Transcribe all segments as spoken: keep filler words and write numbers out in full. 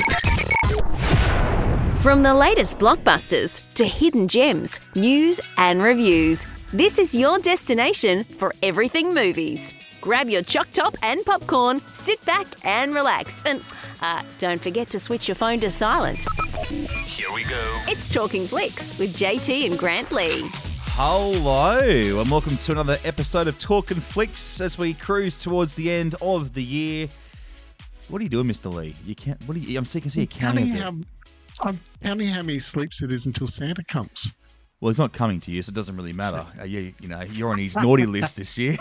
From the latest blockbusters to hidden gems, news and reviews, this is your destination for everything movies. Grab your choc top and popcorn, sit back and relax. And uh, don't forget to switch your phone to silent. Here we go. It's Talking Flicks with J T and Grant Lee. Hello, and welcome to another episode of Talking Flicks as we cruise towards the end of the year. What are you doing, Mister Lee? You can't. What are you? I'm sick of seeing you counting. How, I'm counting how many sleeps it is until Santa comes. Well, he's not coming to you, so it doesn't really matter. Uh, you, you know, you're on his naughty list this year.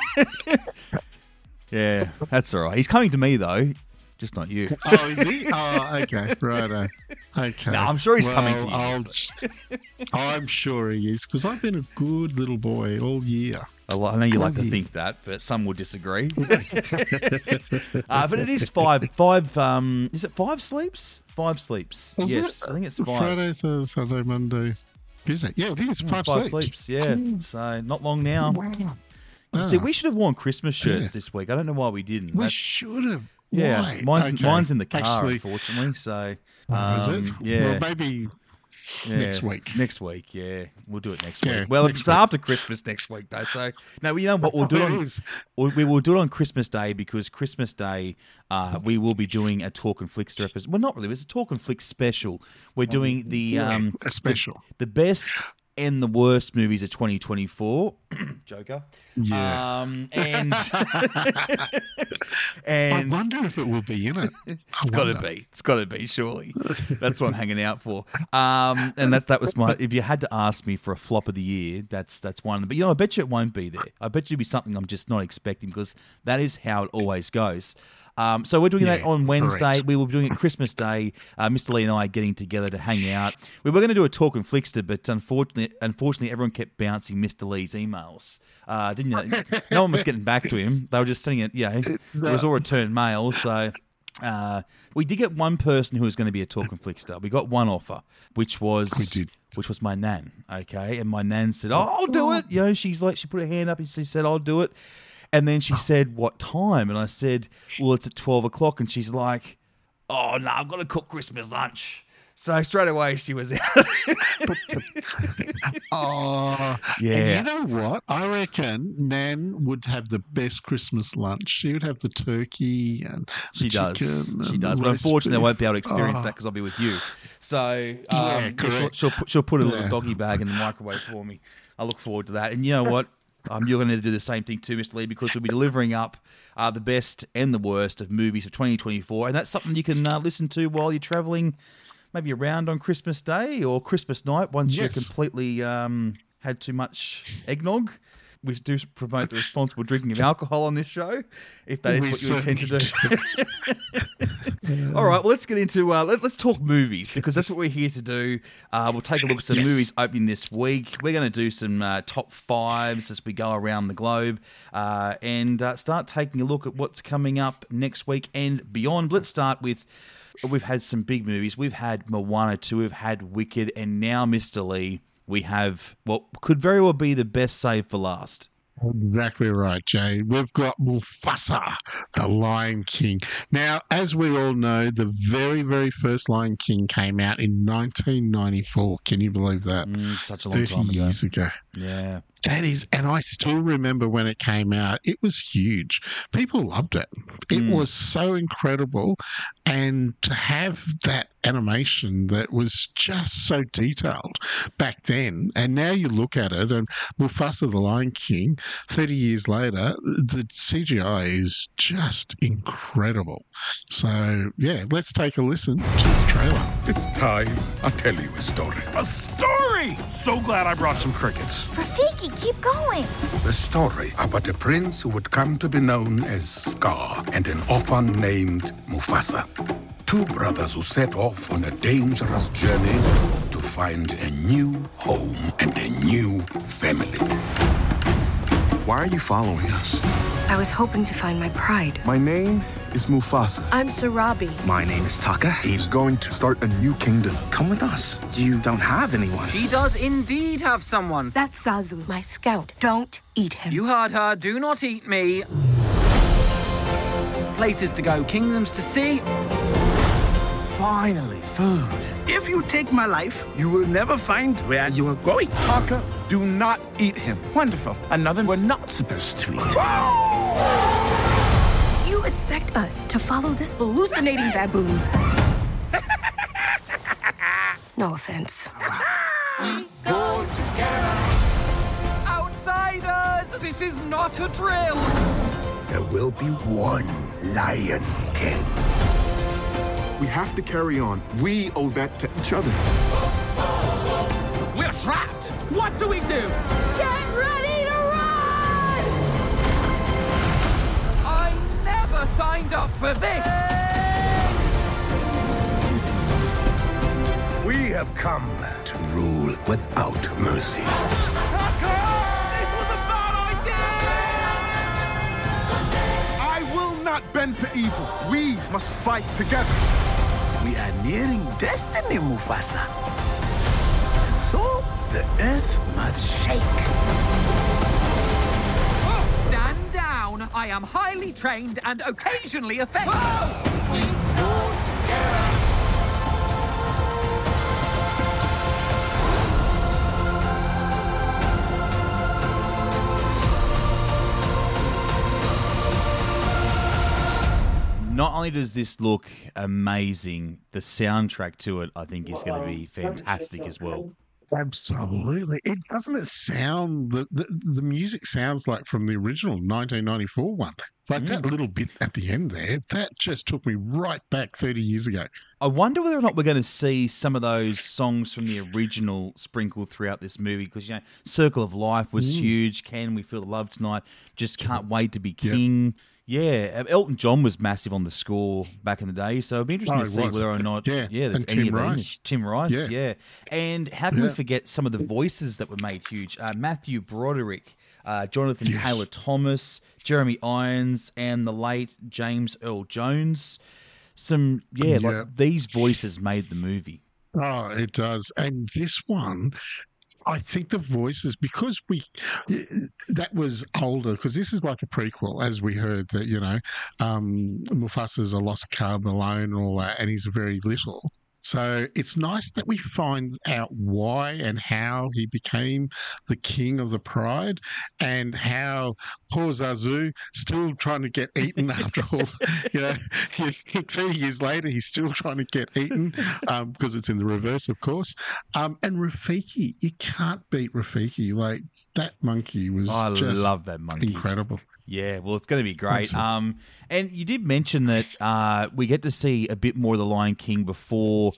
Yeah, that's all right. He's coming to me though, just not you. Oh, is he? Oh, okay, righto. Okay. No, I'm sure he's well, coming to you. I'll, I'm sure he is, because I've been a good little boy all year. I know you like to think that, but some will disagree. uh, but it is five. Five. Um, is it five sleeps? Five sleeps. Is yes, it? I think it's five. Friday, Saturday, Sunday, Monday. Is it? Yeah, it is. Five, five sleeps. sleeps. Yeah. So not long now. Wow. See, Ah. we should have worn Christmas shirts Yeah. this week. I don't know why we didn't. We That's- should have. Yeah, Why? mine's Okay. mine's in the car, Actually, unfortunately. So, oh, is um, it? yeah, Well, maybe yeah, next week. Next week, yeah, we'll do it next Yeah, week. Well, next it's week. after Christmas next week, though. So, no, you know what we'll do It on is. we we will do it on Christmas Day because Christmas Day, uh, we will be doing a Talk and Flickster episode. Well, not really. It's a Talk and Flick special. We're doing the Yeah, um a special. the, the best and the worst movies of twenty twenty-four. Joker. Yeah. Um, and I and wonder if it will be in it. It's got to be. It's got to be. Surely, that's what I'm hanging out for. Um, and that that was my. If you had to ask me for a flop of the year, that's that's one. But you know, I bet you it won't be there. I bet you it'll be something I'm just not expecting because that is how it always goes. Um, so we're doing Yeah, that on Wednesday. correct. We will be doing it Christmas Day. Uh, Mister Lee and I are getting together to hang out. We were going to do a Talk and Flickster, but unfortunately, unfortunately, everyone kept bouncing Mister Lee's emails. Uh, didn't you? No one was getting back to him. They were just sending it. Yeah, it was all return mail. So. Uh, we did get one person who was going to be a Talk and Flickster. We got one offer, which was We did. which was my nan. Okay, and my nan said, "Oh, I'll do it." You know, she's like, she put her hand up and she said, "I'll do it." And then she said, "What time?" And I said, "Well, it's at twelve o'clock." And she's like, "Oh no, I've got to cook Christmas lunch." So straight away she was out. Oh, Yeah. And you know what? I reckon Nan would have the best Christmas lunch. She would have the turkey and the She does. chicken She and does. the But roast unfortunately, I beef. won't be able to experience Oh. that because I'll be with you. So um, Yeah, yeah, she'll, correct. she'll, put, she'll put a little Yeah. doggy bag in the microwave for me. I look forward to that. And you know what? Um, you're going to do the same thing too, Mister Lee, because we'll be delivering up uh, the best and the worst of movies of twenty twenty-four. And that's something you can uh, listen to while you're travelling, maybe around on Christmas Day or Christmas night once Yes. you're completely um, had too much eggnog. We do promote the responsible drinking of alcohol on this show, if that is We what you intend to do. certainly All right, well, let's get into, uh, let, let's talk movies, because that's what we're here to do. Uh, we'll take a look at some Yes. movies opening this week. We're going to do some uh, top fives as we go around the globe uh, and uh, start taking a look at what's coming up next week and beyond. Let's start with, we've had some big movies. We've had Moana two, we've had Wicked, and now, Mister Lee, we have what could very well be the best save for last. Exactly right, Jay. We've got Mufasa, the Lion King. Now, as we all know, the very, very first Lion King came out in nineteen ninety-four. Can you believe that? Mm, such a long thirty time ago. years ago. Yeah. That is, and I still remember when it came out, it was huge. People loved it. It Mm. was so incredible. And to have that animation that was just so detailed back then, and now you look at it, and Mufasa the Lion King, thirty years later, the C G I is just incredible. So, yeah, let's take a listen to the trailer. It's time I tell you a story. A story! So glad I brought some crickets. Rafiki, keep going. The story about a prince who would come to be known as Scar and an orphan named Mufasa. Two brothers who set off on a dangerous journey to find a new home and a new family. Why are you following us? I was hoping to find my pride. My name is Mufasa. I'm Sarabi. My name is Taka. He's going to start a new kingdom. Come with us. You don't have anyone. She does indeed have someone. That's Zazu, my scout. Don't eat him. You heard her. Do not eat me. Places to go, kingdoms to see. Finally, food. If you take my life, you will never find where you are going. Parker, do not eat him. Wonderful. Another we're not supposed to eat. You expect us to follow this hallucinating baboon? No offense. We go together. Outsiders! This is not a drill. There will be one Lion King. We have to carry on. We owe that to each other. We're trapped. What do we do? Get ready to run! I never signed up for this. We have come to rule without mercy. This was a bad idea! I will not bend to evil. We must fight together. We are nearing destiny, Mufasa. And so, the earth must shake. Stand down. I am highly trained and occasionally effective. We go together. Not only does this look amazing, the soundtrack to it, I think, is going to be fantastic as well. Absolutely. It doesn't it sound the, the the music sounds like from the original nineteen ninety-four one. Like mm. that little bit at the end there, that just took me right back thirty years ago. I wonder whether or not we're going to see some of those songs from the original sprinkled throughout this movie, because, you know, Circle of Life was mm. huge. Can We Feel the Love Tonight? Just Can't Wait to Be King. Yep. Yeah, Elton John was massive on the score back in the day, so it'd be interesting oh, to see was. whether or not, yeah, yeah there's and any Tim of Rice. these. Tim Rice, yeah. yeah. And how can yeah. we forget some of the voices that were made huge? Uh, Matthew Broderick, uh, Jonathan yes. Taylor Thomas, Jeremy Irons, and the late James Earl Jones. Some, yeah, yeah. like these voices made the movie. Oh, it does. And this one, I think the voices, because we, that was older, because this is like a prequel, as we heard that, you know, um, Mufasa's a lost cub alone and all that, and he's very little. So it's nice that we find out why and how he became the king of the pride, and how poor Zazu still trying to get eaten after all. You know, thirty years later, he's still trying to get eaten um, because it's in the reverse, of course. Um, and Rafiki, you can't beat Rafiki. Like, that monkey was I just love that monkey. Incredible. Yeah, well, it's going to be great. Um, and you did mention that uh, we get to see a bit more of the Lion King before,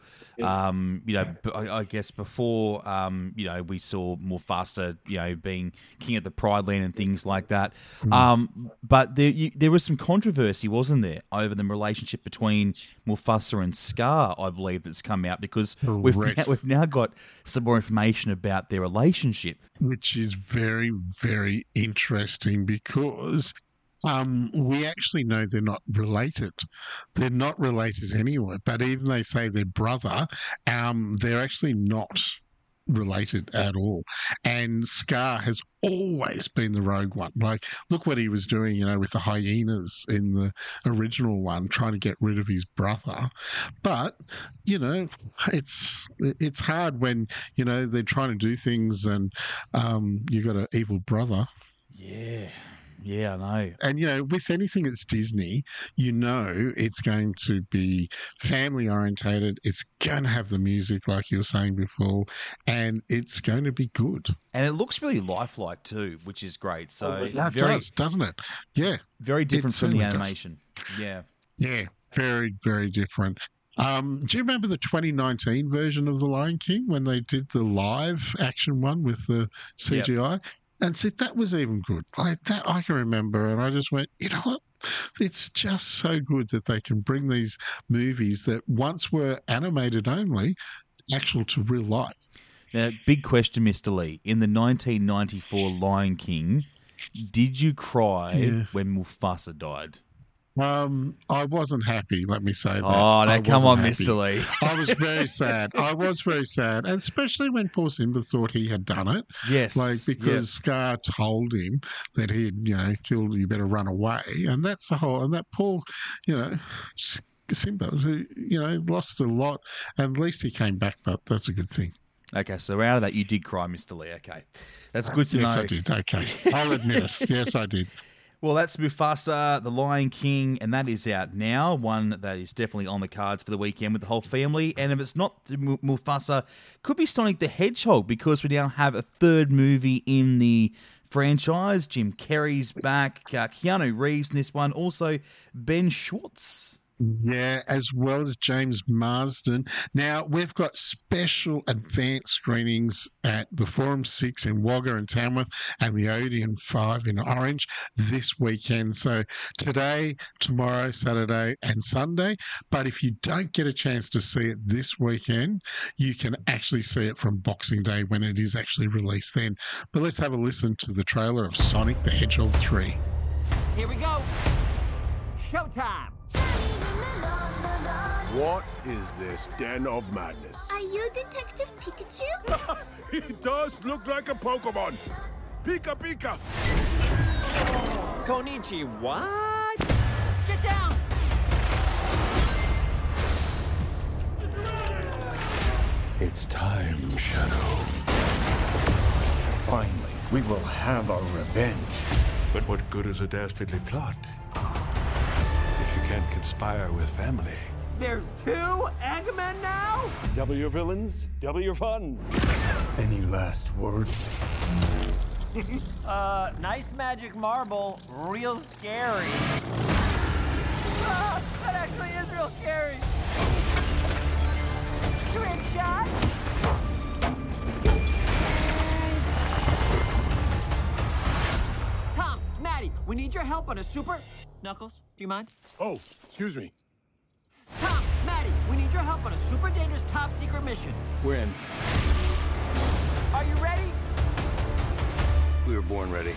um, you know, I, I guess before, um, you know, we saw Mufasa, you know, being king of the Pride Land and things like that. Mm. Um, but there, you, there was some controversy, wasn't there, over the relationship between Mufasa and Scar, I believe, that's come out, because we've now, we've now got some more information about their relationship. Which is very, very interesting, because um, we actually know they're not related. They're not related anyway, but even they say they're brother, um, they're actually not related at all. And Scar has always been the rogue one. Like, look what he was doing, you know, with the hyenas in the original one, trying to get rid of his brother. But, you know, it's it's hard when, you know, they're trying to do things and um, you've got an evil brother. Yeah. Yeah, I know. And, you know, with anything that's Disney, you know it's going to be family orientated. It's going to have the music, like you were saying before, and it's going to be good. And it looks really lifelike too, which is great. So it very, does, doesn't it? Yeah. Very different from the animation. Does. Yeah. Yeah, very, very different. Um, do you remember the twenty nineteen version of The Lion King when they did the live action one with the C G I? Yep. And see, that was even good. Like that I can remember, and I just went, you know what? It's just so good that they can bring these movies that once were animated only, actual to real life. Now, big question, Mister Lee. In the nineteen ninety-four Lion King, did you cry yeah. when Mufasa died? Um, I wasn't happy, let me say that. Oh, now come on, happy. Mister Lee. I was very sad. I was very sad, and especially when poor Simba thought he had done it. Yes. Like, because yep. Scar told him that he had, you know, killed, you better run away. And that's the whole, and that poor, you know, Simba, who, you know, lost a lot, and at least he came back, but that's a good thing. Okay, so out of that, you did cry, Mister Lee. Okay. That's good to yes, know. Yes, I did. Okay. I'll admit it. Yes, I did. Well, that's Mufasa, The Lion King, and that is out now. One that is definitely on the cards for the weekend with the whole family. And if it's not M- Mufasa, could be Sonic the Hedgehog, because we now have a third movie in the franchise. Jim Carrey's back, uh, Keanu Reeves in this one, also Ben Schwartz. Yeah, as well as James Marsden. Now, we've got special advanced screenings at the Forum six in Wagga and Tamworth and the Odeon five in Orange this weekend. So today, tomorrow, Saturday and Sunday. But if you don't get a chance to see it this weekend, you can actually see it from Boxing Day when it is actually released then. But let's have a listen to the trailer of Sonic the Hedgehog three. Here we go. Showtime. What is this den of madness? Are you Detective Pikachu? He does look like a Pokemon. Pika Pika. Konichi, what? Get down! It's time, Shadow. Finally, we will have our revenge. But what good is a dastardly plot if you can't conspire with family? There's two Eggmen now? Double your villains, double your fun. Any last words? uh, nice magic marble, real scary. Ah, that actually is real scary. Trick shot. Tom, Maddie, we need your help on a super... Knuckles, do you mind? Oh, excuse me. Tom, Maddie, we need your help on a super dangerous top secret mission. When? Are you ready? We were born ready.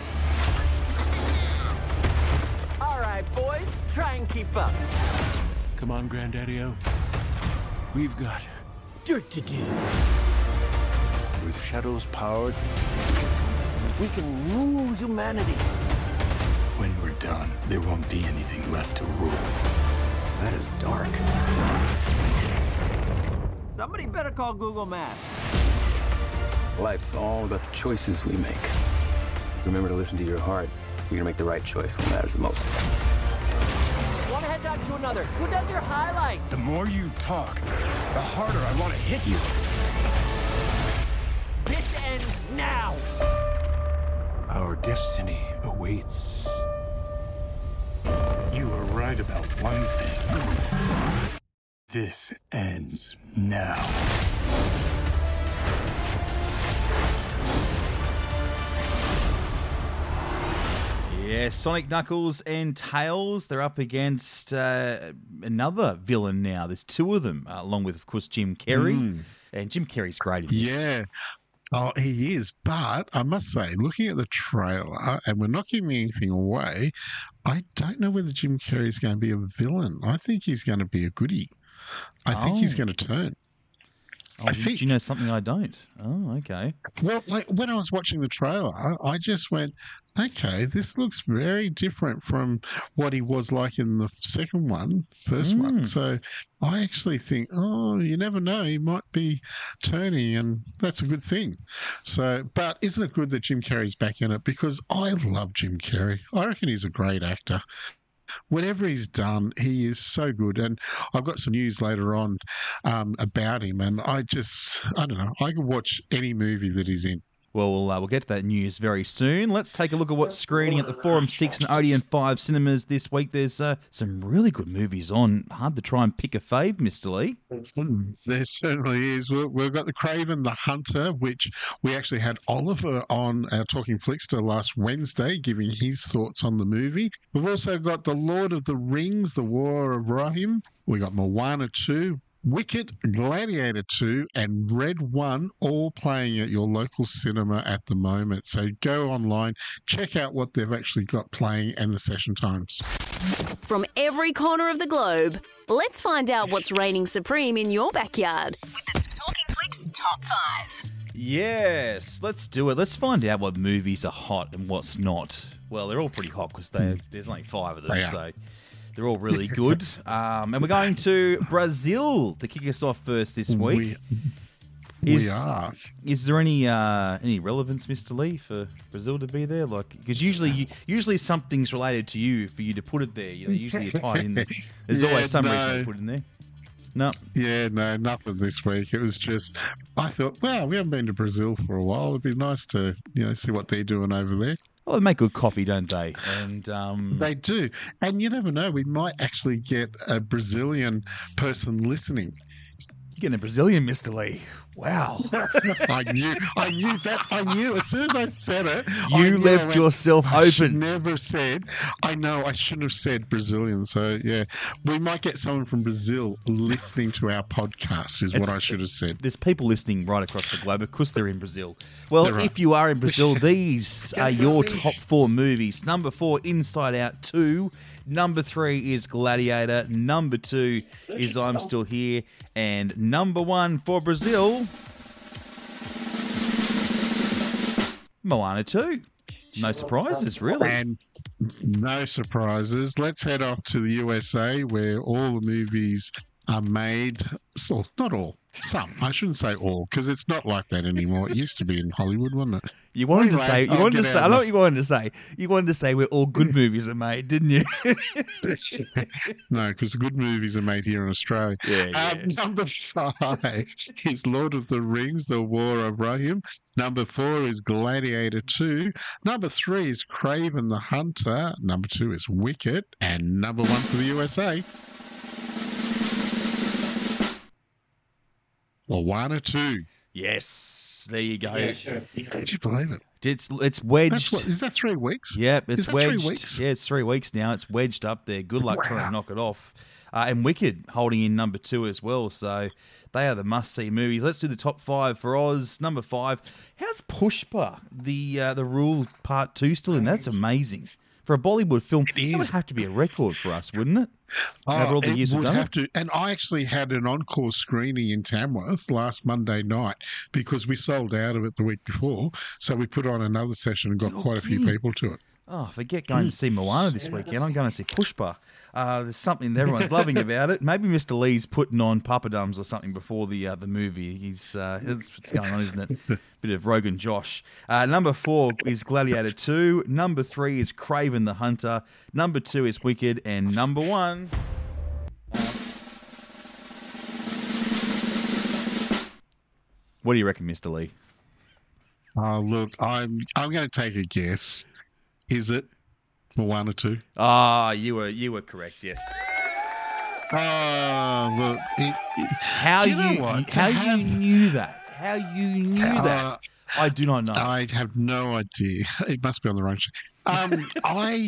All right, boys, try and keep up. Come on, Granddaddy-O. We've got dirt to do. With Shadow's power, we can rule humanity. When we're done, there won't be anything left to rule. That is dark. Somebody better call Google Maps. Life's all about the choices we make. Remember to listen to your heart. You're gonna make the right choice when it matters the most. One head talk to another. Who does your highlights? The more you talk, the harder I want to hit you. This ends now. Our destiny awaits. You were right about one thing. This ends now. Yeah, Sonic, Knuckles, and Tails. They're up against uh, another villain now. There's two of them, uh, along with, of course, Jim Carrey. Mm. And Jim Carrey's great in this. Yeah. Oh, he is. But I must say, looking at the trailer, and we're not giving anything away, I don't know whether Jim Carrey is going to be a villain. I think he's going to be a goodie. I oh. think he's going to turn. Oh, I do, think, do you know something I don't? Oh, okay. Well, like when I was watching the trailer, I just went, okay, this looks very different from what he was like in the second one, first mm. one. So I actually think, oh, you never know, he might be turning, and that's a good thing. So, but isn't it good that Jim Carrey's back in it? Because I love Jim Carrey. I reckon he's a great actor. Whatever he's done, he is so good. And I've got some news later on um, about him. And I just, I don't know, I could watch any movie that he's in. Well, we'll, uh, we'll get to that news very soon. Let's take a look at what's screening at the Forum six and Odeon five cinemas this week. There's uh, some really good movies on. Hard to try and pick a fave, Mister Lee. There certainly is. We've got The Craven the Hunter, which we actually had Oliver on our Talking Flickster last Wednesday, giving his thoughts on the movie. We've also got The Lord of the Rings, The War of Rohirrim. We got Moana two. Wicked, Gladiator two, and Red one all playing at your local cinema at the moment. So go online, check out what they've actually got playing and the session times. From every corner of the globe, let's find out what's reigning supreme in your backyard with the Talking Flicks Top five. Yes, let's do it. Let's find out what movies are hot and what's not. Well, they're all pretty hot because there's only five of them, so... They're all really good. Um, and we're going to Brazil to kick us off first this week. We, is, we are. Is there any uh, any relevance, Mister Lee, for Brazil to be there? Like, because usually, usually something's related to you for you to put it there. You know, usually you're tied in there. There's Yeah, always some no. reason to put it in there. No. Yeah, no, nothing this week. It was just, I thought, wow, we haven't been to Brazil for a while. It'd be nice to, you know, see what they're doing over there. Well, they make good coffee, don't they? And um, They do. And you never know, we might actually get a Brazilian person listening. You're getting a Brazilian, Mister Lee. Wow. I knew, I knew that. I knew as soon as I said it. You I knew left I went, yourself I should open. Never said. I know I shouldn't have said Brazilian. So yeah, we might get someone from Brazil listening to our podcast. Is what It's- I should have said. There's people listening right across the globe because they're in Brazil. Well, They're right. if you are in Brazil, these are your top four movies. Number four, Inside Out two. Number three is Gladiator. Number two is I'm Still Here. And number one for Brazil, Moana two. No surprises, really. And no surprises. Let's head off to the U S A where all the movies are made. So, not all. Some. I shouldn't say all because it's not like that anymore. It used to be in Hollywood, wasn't it? You wanted to Anyway, say, you I'll wanted to get say, out I know of what you wanted to say. You wanted to say where all good movies are made, didn't you? No, because good movies are made here in Australia. Yeah, yeah. Um, number five is Lord of the Rings, The War of Rohirrim. Number four is Gladiator two. Number three is Craven the Hunter. Number two is Wicked. And number one for the U S A, Moana two. Yes, there you go. Yeah, sure. Did you believe it? It's it's wedged. That's what, is that three weeks? Yep, it's Is that wedged. three weeks? Yeah, it's three weeks now. It's wedged up there. Good luck trying Wow. to knock it off. Uh, and Wicked holding in number two as well. So they are the must-see movies. Let's do the top five for Oz. Number five. How's Pushpa, the uh, the Rule Part Two, still in? That's amazing. For a Bollywood film, it would have to be a record for us, wouldn't it? Over all the it years we've would done have it. to. And I actually had an encore screening in Tamworth last Monday night because we sold out of it the week before. So we put on another session and got quite a few kidding. people to it. Oh, forget going to see Moana this weekend. I'm going to see Pushpa. Uh, there's something that everyone's loving about it. Maybe Mister Lee's putting on Papadums or something before the uh, the movie. He's uh, that's what's going on, isn't it? Bit of Rogan Josh. Uh, number four is Gladiator two. Number three is Craven the Hunter. Number two is Wicked. And number one... Uh, what do you reckon, Mister Lee? Oh, look, I'm I'm going to take a guess. Is it Moana two? Ah, you were you were correct. Yes. Oh, look. It, it, How you, know you what? To how have- you knew that? How you knew Uh, that? I do not know. I have no idea. It must be on the wrong sheet. Um, I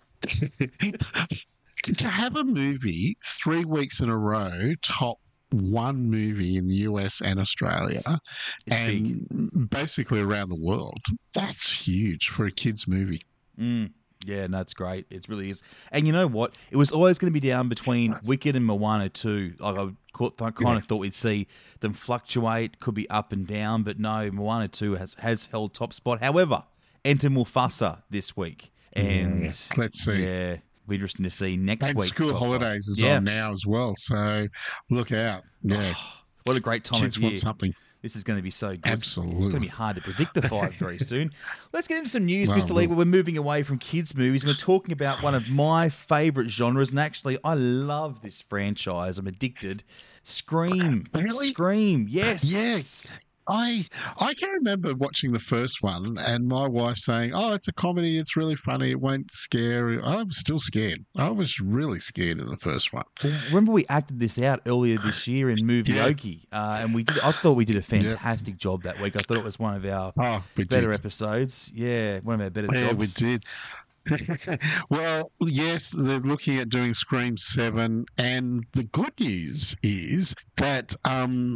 to have a movie three weeks in a row top one movie in the U S and Australia, It's and basically around the world. That's huge for a kids' movie. Mm. Yeah, no, it's great. It really is. And you know what? It was always going to be down between Wicked and Moana two. Like I caught, kind Yeah. of thought we'd see them fluctuate, could be up and down, but no, Moana two has, has held top spot. However, enter Mufasa this week. And Let's see. Yeah, we're interested to see next And week's school top five. holidays is Yeah. on now as well, so look out. Yeah, What a great time kids of year. want something. This is going to be so good. Absolutely. It's going to be hard to predict the five very soon. Let's get into some news, Well, Mister Lee. look. We're moving away from kids' movies. We're talking about one of my favourite genres, and actually, I love this franchise. I'm addicted. Scream. Really? Scream. Yes. Yes. I I can remember watching the first one and my wife saying, "Oh, it's a comedy. It's really funny. It won't scare you." I was still scared. I was really scared in the first one. Well, remember we acted this out earlier this year in Movie Yeah. Okie, uh, and we did. I thought we did a fantastic job that week. I thought it was one of our Oh, we better did. episodes. Yeah, one of our better Yeah, jobs. we did. Well, yes, they're looking at doing Scream seven, and the good news is that um,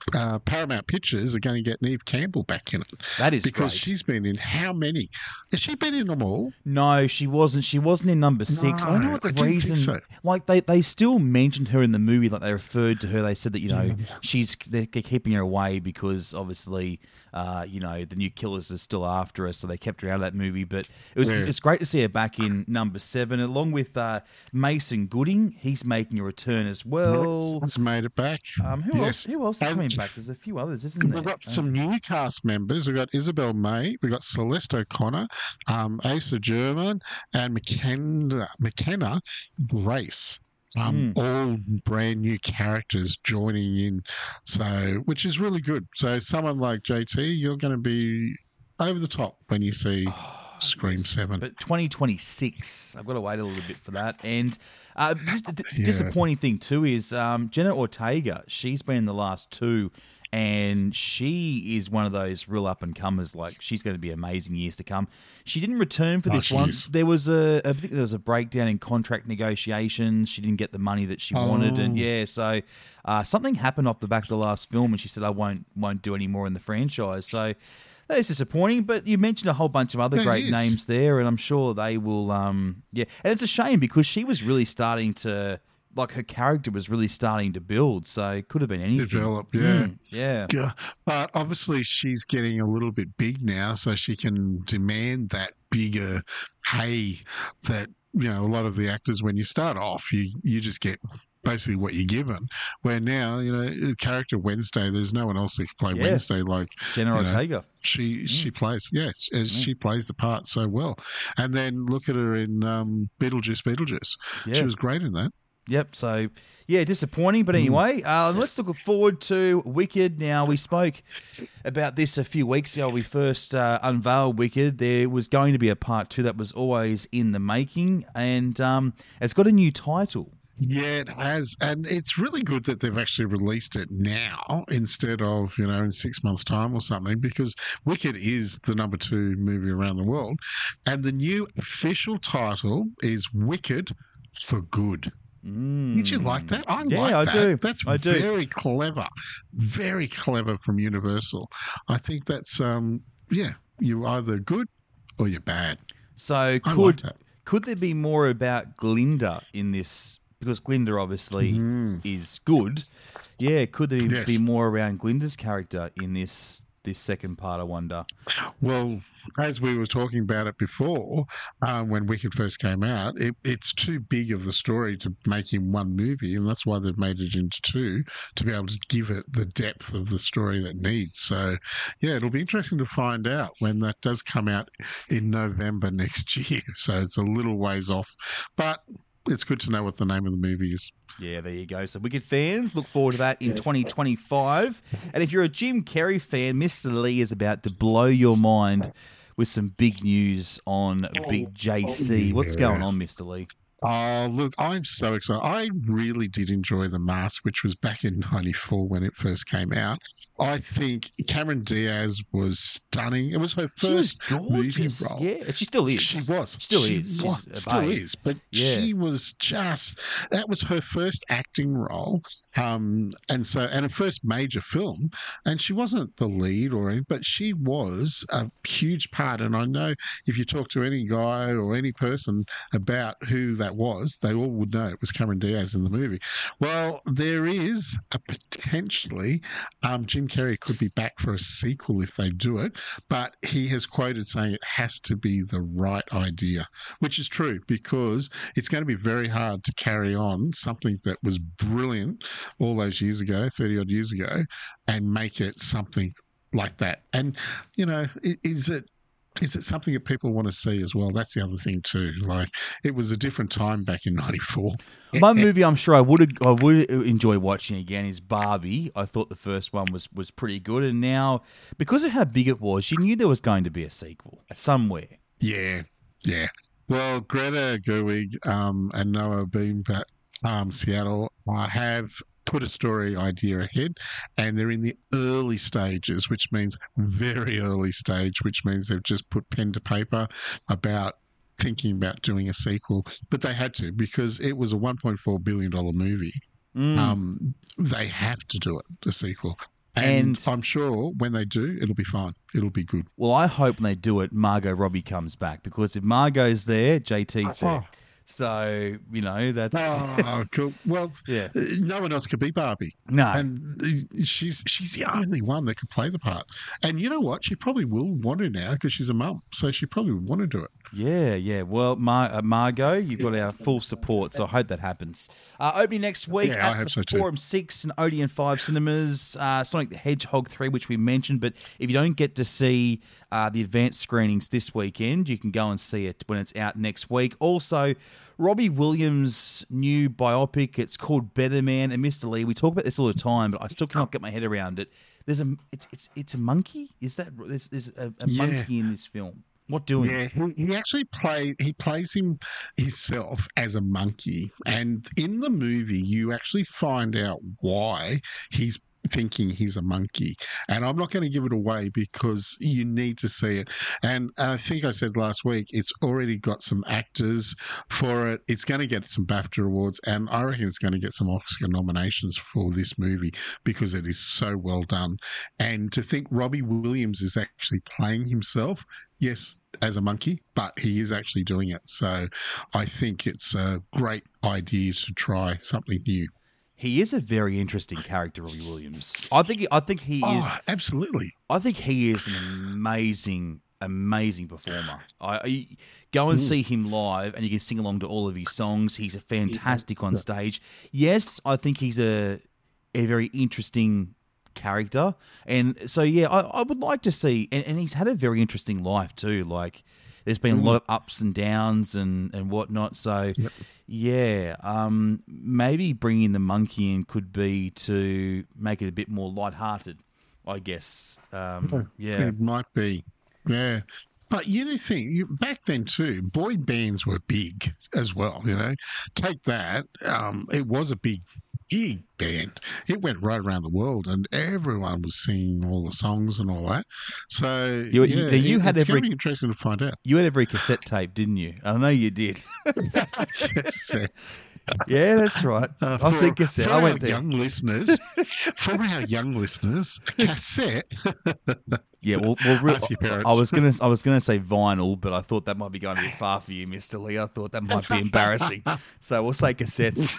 uh, Paramount Pictures are going to get Neve Campbell back in it. That is because great. she's been in how many? Has she been in them all? No, she wasn't. She wasn't in number six. No, I don't know what the I didn't think reason. so. Like they, they still mentioned her in the movie. Like they referred to her. They said that you know she's they're keeping her away because obviously uh, you know the new killers are still after her, so they kept her out of that movie. But it was Yeah. it's great to see her back in number seven, along with uh, Mason Gooding. He's making a return as well. Has made it back. Um, who Yes. else? Who else is And coming back? There's a few others, isn't there? We've got Uh, some new cast members. We've got Isabel May, we've got Celeste O'Connor, um, Asa German, and McKenna, McKenna Grace. Um, Mm. All brand new characters joining in, so which is really good. So someone like J T, you're going to be over the top when you see Scream Seven. But twenty twenty-six, I've got to wait a little bit for that. And uh, just a d- Yeah. disappointing thing too is um, Jenna Ortega. She's been in the last two, and she is one of those real up and comers. Like she's going to be amazing years to come. She didn't return for Oh, this she one. is. There was a, I think there was a breakdown in contract negotiations. She didn't get the money that she wanted, and Oh. yeah, so uh, something happened off the back of the last film, and she said, "I won't won't do any more in the franchise." So. That is disappointing, but you mentioned a whole bunch of other That great is. names there, and I'm sure they will. Um, yeah, and it's a shame because she was really starting to, like, her character was really starting to build. So it could have been anything. Develop, yeah. Mm, yeah. Yeah, but obviously she's getting a little bit big now, so she can demand that bigger pay that, you know, a lot of the actors, when you start off, you, you just get basically what you're given. Where now, you know, the character Wednesday, there's no one else that can play Yeah. Wednesday like Jenna you know, Ortega. She she plays, yeah, she, she plays the part so well. And then look at her in um, Beetlejuice, Beetlejuice. Yeah. She was great in that. Yep. So, yeah, disappointing. But anyway, uh, let's look forward to Wicked. Now, we spoke about this a few weeks ago. We first uh, unveiled Wicked. There was going to be a part two that was always in the making, and um, it's got a new title. Yeah, it has. And it's really good that they've actually released it now instead of, you know, in six months' time or something, because Wicked is the number two movie around the world. And the new official title is Wicked for Good. Mm. Did you like that? I Yeah, like I that. do. That's I do. very clever. Very clever from Universal. I think that's, um, yeah, you're either good or you're bad. So I could like that. could there be more about Glinda in this? Because Glinda obviously is good. Yeah, could there Yes. be more around Glinda's character in this this second part? I wonder. Well, as we were talking about it before, um, when Wicked first came out, it, it's too big of the story to make in one movie, and that's why they've made it into two, to be able to give it the depth of the story that it needs. So, yeah, it'll be interesting to find out when that does come out in November next year. So it's a little ways off, but it's good to know what the name of the movie is. Yeah, there you go. So Wicked fans, look forward to that in twenty twenty-five. And if you're a Jim Carrey fan, Mister Lee is about to blow your mind with some big news on Big J C. What's going on, Mister Lee? Oh, look, I'm so excited. I really did enjoy The Mask, which was back in ninety-four when it first came out. I think Cameron Diaz was stunning. It was her She was first movie gorgeous. role. Yeah, she still is. She was. Still She is. She's was- a still babe. is. But Yeah. she was just, that was her first acting role. Um, and so, and her first major film. And she wasn't the lead or anything, but she was a huge part. And I know if you talk to any guy or any person about who that was, they all would know it was Cameron Diaz in the movie. Well, there is a potentially um, Jim Carrey could be back for a sequel if they do it, but he has quoted saying it has to be the right idea, which is true because it's going to be very hard to carry on something that was brilliant all those years ago, thirty odd years ago, and make it something like that. And, you know, i- is it Is it something that people want to see as well? That's the other thing too. Like, it was a different time back in ninety-four. One movie I'm sure I would I would enjoy watching again is Barbie. I thought the first one was, was pretty good, and now because of how big it was, you knew there was going to be a sequel somewhere. Yeah, yeah. Well, Greta Gerwig um, and Noah Baumbach, um, Seattle, uh, have put a story idea ahead, and they're in the early stages, which means very early stage, which means they've just put pen to paper about thinking about doing a sequel. But they had to because it was a one point four billion dollars movie. Mm. Um, they have to do it, the sequel. And, And- I'm sure when they do, it'll be fine. It'll be good. Well, I hope when they do it, Margot Robbie comes back, because if Margot's there, J T's there. Oh. So, you know, that's... Oh, cool. Well, Yeah. uh, no one else could be Barbie. No. And uh, she's she's the only one that could play the part. And you know what? She probably will want to now because she's a mum. So she probably would want to do it. Yeah, yeah. Well, Mar- uh, Margot, you've got our full support, so I hope that happens. Uh, opening next week Yeah, I at hope the so too. Forum six and Odeon five cinemas, uh, Sonic the Hedgehog three, which we mentioned. But if you don't get to see uh, the advanced screenings this weekend, you can go and see it when it's out next week. Also, Robbie Williams' new biopic, it's called Better Man. And Mister Lee, we talk about this all the time, but I still cannot get my head around it. There's a, it's it's, it's a monkey? Is that, there's, there's a, a Yeah. monkey in this film. What doing? Yeah, he, he actually play he plays him himself as a monkey, and in the movie you actually find out why he's thinking he's a monkey. And I'm not going to give it away because you need to see it. And I think I said last week, it's already got some actors for it. It's going to get some BAFTA awards, and I reckon it's going to get some Oscar nominations for this movie because it is so well done. And to think Robbie Williams is actually playing himself, yes, as a monkey, but he is actually doing it. So I think it's a great idea to try something new. He is a very interesting character, Robbie Williams. I think. I think he Oh, is. absolutely. I think he is an amazing, amazing performer. I, I go and Mm. see him live, and you can sing along to all of his songs. He's a fantastic on stage. Yes, I think he's a a very interesting character, and so yeah, I, I would like to see. And, and he's had a very interesting life too. Like, there's been a lot of ups and downs and and whatnot. So. Yep. Yeah, um, maybe bringing the monkey in could be to make it a bit more lighthearted, I guess. Um, yeah. It might be. Yeah. But you know, think you, back then too, boy bands were big as well. You know, take that. Um, it was a big, big band. It went right around the world, and everyone was singing all the songs and all that. So You- yeah, you- you it- had it's every- going to be interesting to find out. You had every cassette tape, didn't you? I know you did. Yes, uh, Yeah, that's right. Uh, I for- see cassette. For I our went there. young listeners, for our young listeners, cassette. Yeah, well, well real, Ask your parents. I was gonna, I was gonna say vinyl, but I thought that might be going a bit far for you, Mister Lee. I thought that might be embarrassing, so we'll say cassettes.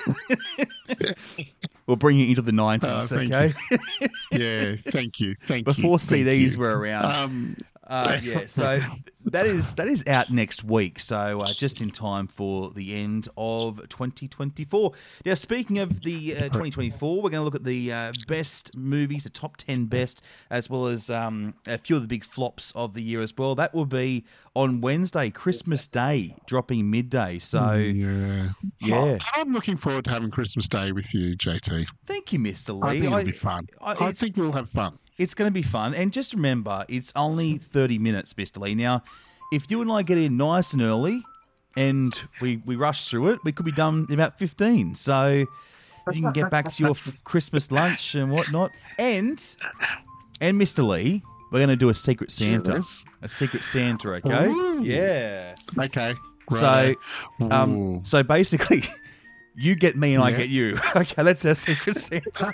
We'll bring you into the nineties, Oh, thank okay? Yeah, thank you, thank you. Before thank C Ds you. were around. Um, Uh, yeah, so that is that is out next week. So uh, just in time for the end of twenty twenty-four. Now, speaking of the uh, twenty twenty-four, we're going to look at the uh, best movies, the top ten best, as well as um, a few of the big flops of the year as well. That will be on Wednesday, Christmas Day, dropping midday. So yeah, yeah. I'm looking forward to having Christmas Day with you, J T. Thank you, Mister Lee. I think it'll I- be fun. I- I, it's- think we'll have fun. It's going to be fun. And just remember, it's only thirty minutes, Mister Lee. Now, if you and I get in nice and early and we, we rush through it, we could be done in about fifteen. So you can get back to your f- Christmas lunch and whatnot. And, and Mister Lee, we're going to do a Secret Santa. Yes. A Secret Santa, okay? Ooh. Yeah. Okay. So, Right. um, Ooh. so basically, you get me and I Yeah. get you. Okay, that's our Secret Santa.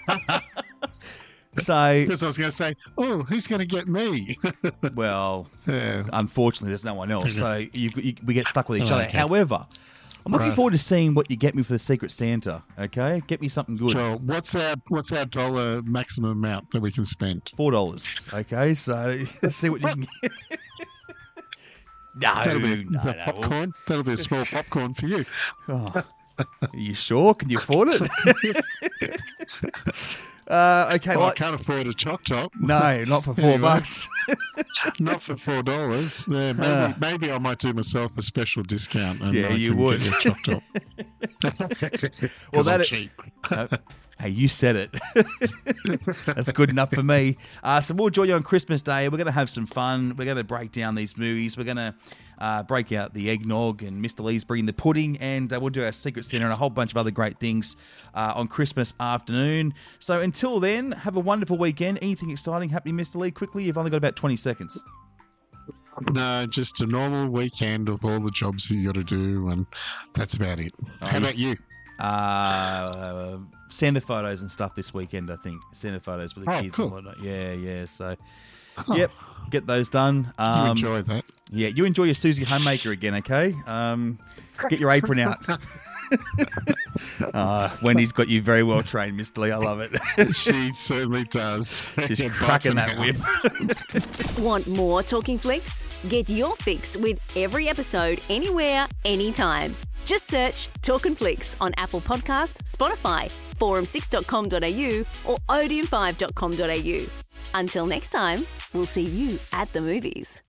So, Because I was going to say, oh, who's going to get me? well, Yeah. unfortunately, there's no one else. So you, you, we get stuck with each Oh, other. okay. However, I'm looking Right. forward to seeing what you get me for the Secret Santa. Okay, get me something good. So what's our what's our dollar maximum amount that we can spend? Four dollars. Okay, so let's see what you can get. No, That'll be a, no, a no. popcorn. That'll be a small popcorn for you. Oh, are you sure? Can you afford it? uh, okay, Well, well, I can't afford a choc top. no, not for four Anyway. bucks. Not for four dollars. Yeah, maybe, Ah. maybe I might do myself a special discount. And Yeah, I you can would. Get you a choc top. Well, that I'm it- cheap. No. Hey, you said it. That's good enough for me. Uh, so we'll join you on Christmas Day. We're going to have some fun. We're going to break down these movies. We're going to uh, break out the eggnog, and Mister Lee's bringing the pudding, and uh, we'll do our Secret Santa and a whole bunch of other great things uh, on Christmas afternoon. So until then, have a wonderful weekend. Anything exciting happening, Mister Lee? Quickly, you've only got about twenty seconds. No, just a normal weekend of all the jobs you got to do, and that's about it. How you- about you? Uh, Santa photos and stuff this weekend, I think. Santa photos with the Oh, kids cool. and whatnot. Yeah, yeah. So, Oh. yep, get those done. Um, You enjoy that. Yeah, you enjoy your Susie Homemaker again, okay? Um, get your apron out. uh, Wendy's got you very well trained, Mister Lee. I love it. She certainly does. Just Yeah, cracking buffing that out. whip. Want more Talking Flicks? Get your fix with every episode anywhere, anytime. Just search Talking Flicks on Apple Podcasts, Spotify, forum six dot com dot a u or odeon five dot com dot a u. Until next time, we'll see you at the movies.